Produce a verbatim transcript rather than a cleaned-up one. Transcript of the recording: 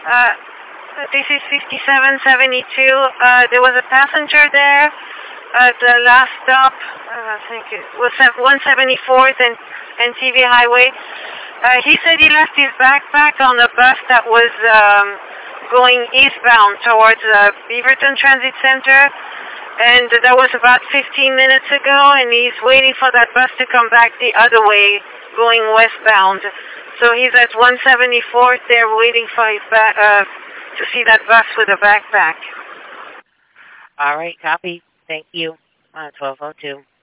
Uh, this is fifty-seven seventy-two. Uh, there was a passenger there at the last stop. Uh, I think it was one seventy-fourth and, and T V Highway. Uh, he said he left his backpack on a bus that was um, going eastbound towards uh, Beaverton Transit Center. And that was about fifteen minutes ago, and he's waiting for that bus to come back the other way, going westbound. So he's at one seventy-fourth there waiting for his back, uh, to see that bus with a backpack. All right, copy. Thank you. Uh, twelve oh two.